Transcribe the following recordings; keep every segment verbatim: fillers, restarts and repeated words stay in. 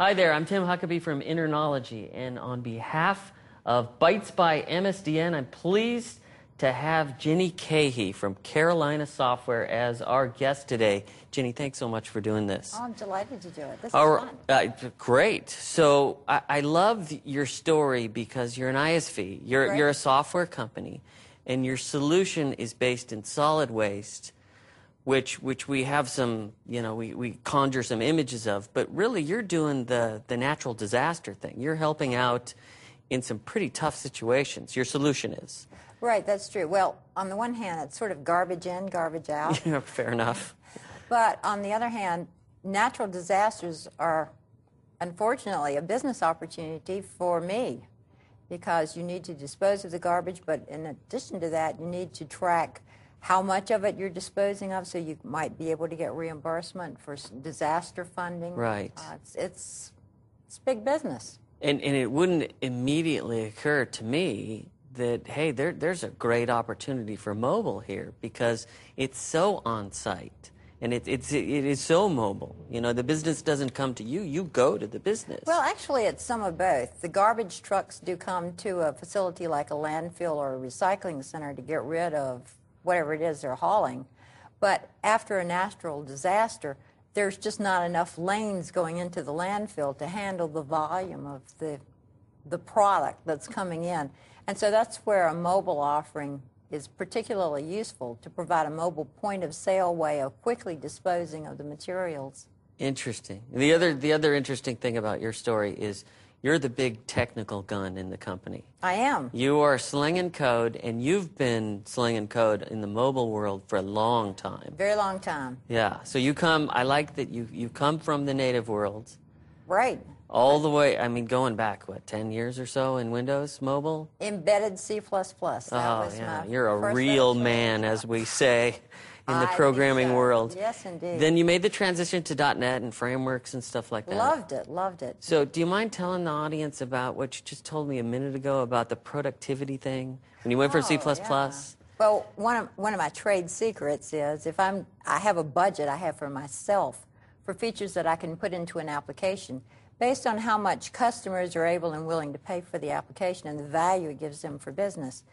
Hi there, I'm Tim Huckabee from Internology, and on behalf of Bytes by M S D N, I'm pleased to have Ginny Cahey from Carolina Software as our guest today. Ginny, thanks so much for doing this. Oh, I'm delighted to do it. This Our, is fun. Uh, great. So I, I love your story because you're an I S V. You're, Right. you're a software company, and your solution is based in solid waste, which which we have some, you know, we, we conjure some images of, but really you're doing the, the natural disaster thing. You're helping out in some pretty tough situations. Your solution is. Right, that's true. Well, on the one hand, it's sort of garbage in, garbage out. Yeah, fair enough. But on the other hand, natural disasters are, unfortunately, a business opportunity for me because you need to dispose of the garbage, but in addition to that, you need to track how much of it you're disposing of, so you might be able to get reimbursement for s- disaster funding. Right. Uh, it's, it's it's big business. And and it wouldn't immediately occur to me that, hey, there there's a great opportunity for mobile here because it's so on-site and it, it's, it is so mobile. You know, the business doesn't come to you, you go to the business. Well, actually, it's some of both. The garbage trucks do come to a facility like a landfill or a recycling center to get rid of whatever it is they're hauling. But after a natural disaster, there's just not enough lanes going into the landfill to handle the volume of the, the product that's coming in. And so that's where a mobile offering is particularly useful, to provide a mobile point-of-sale way of quickly disposing of the materials. Interesting. The other the other interesting thing about your story is you're the big technical gun in the company. I am. You are slinging code, and you've been slinging code in the mobile world for a long time. Very long time. Yeah. So you come, I like that you, you come from the native world, Right. all the way, I mean, going back, what, ten years or so in Windows Mobile? Embedded C plus plus. That Oh, was yeah. my You're a first real episode. man, as we say in the I think programming so. world. Yes, indeed. Then you made the transition to .dot net and frameworks and stuff like that. Loved it, loved it. So do you mind telling the audience about what you just told me a minute ago about the productivity thing? When you went from C plus plus? Oh, yeah. Well, one of, one of my trade secrets is if I'm, I have a budget I have for myself for features that I can put into an application based on how much customers are able and willing to pay for the application and the value it gives them for business.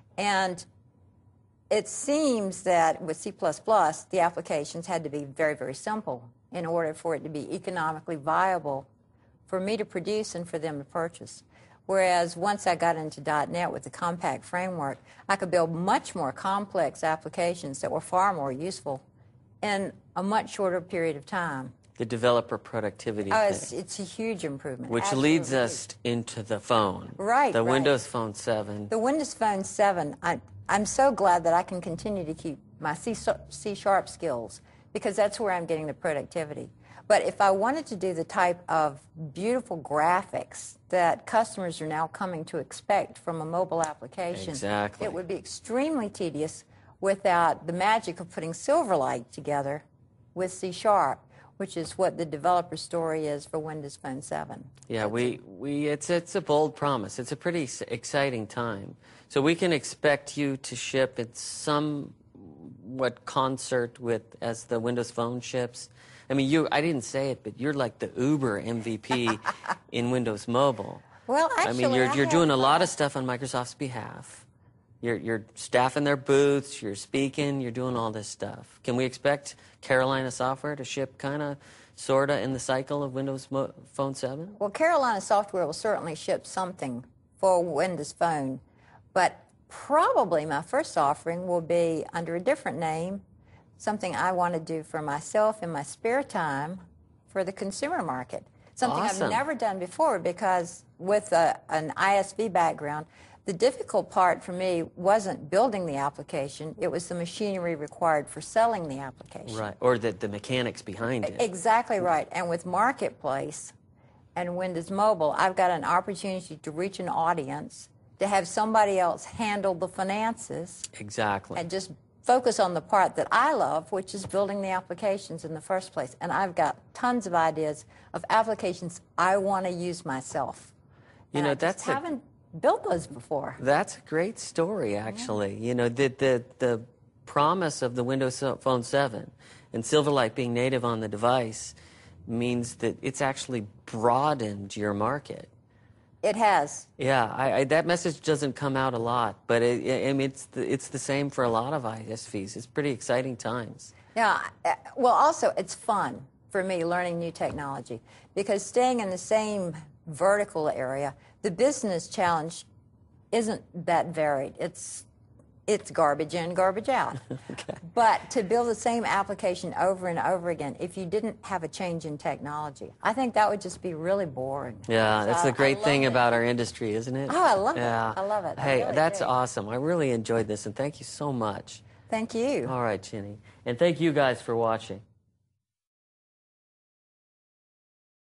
And it seems that with C plus plus, the applications had to be very, very simple in order for it to be economically viable for me to produce and for them to purchase. Whereas once I got into .dot net with the compact framework, I could build much more complex applications that were far more useful in a much shorter period of time. The developer productivity Oh, thing. it's, it's a huge improvement. Which Absolutely leads us into the phone. Right, The right. Windows Phone seven. The Windows Phone seven, I, I'm so glad that I can continue to keep my C, C Sharp skills because that's where I'm getting the productivity. But if I wanted to do the type of beautiful graphics that customers are now coming to expect from a mobile application, Exactly. it would be extremely tedious without the magic of putting Silverlight together with C Sharp, which is what the developer story is for Windows Phone seven. Yeah, we, we it's it's a bold promise. It's a pretty s- exciting time. So we can expect you to ship in somewhat concert with as the Windows Phone ships. I mean, you I didn't say it, but you're like the Uber M V P in Windows Mobile. Well, I actually, mean, you're I you're have, doing a lot uh, of stuff on Microsoft's behalf. You're you're staffing their booths, you're speaking, you're doing all this stuff. Can we expect Carolina Software to ship kind of, sort of in the cycle of Windows Mo- Phone seven? Well, Carolina Software will certainly ship something for Windows Phone, but probably my first offering will be under a different name, something I want to do for myself in my spare time for the consumer market. Something Awesome. I've never done before because with a, an I S V background, the difficult part for me wasn't building the application, it was the machinery required for selling the application. Right, or the, the mechanics behind it. Exactly right. And with Marketplace and Windows Mobile, I've got an opportunity to reach an audience, to have somebody else handle the finances, Exactly. and just focus on the part that I love, which is building the applications in the first place. And I've got tons of ideas of applications I want to use myself. You And know, I just that's a- haven't built those before. That's a great story, actually. You know, the, the, the promise of the Windows Phone seven and Silverlight being native on the device means that it's actually broadened your market. It has. Yeah, I, I, that message doesn't come out a lot, but it, I mean, it's the, it's the same for a lot of I S Vs. It's pretty exciting times. Yeah, uh, well, also, it's fun for me learning new technology because staying in the same vertical area, the business challenge isn't that varied. It's it's garbage in, garbage out. Okay. But to build the same application over and over again, if you didn't have a change in technology, I think that would just be really boring. Yeah, So that's I- the great I love thing it. about our industry, isn't it? Oh, I love yeah. it. I love it. I Hey, really that's do. awesome. I really enjoyed this, and thank you so much. Thank you. All right, Ginny. And thank you guys for watching.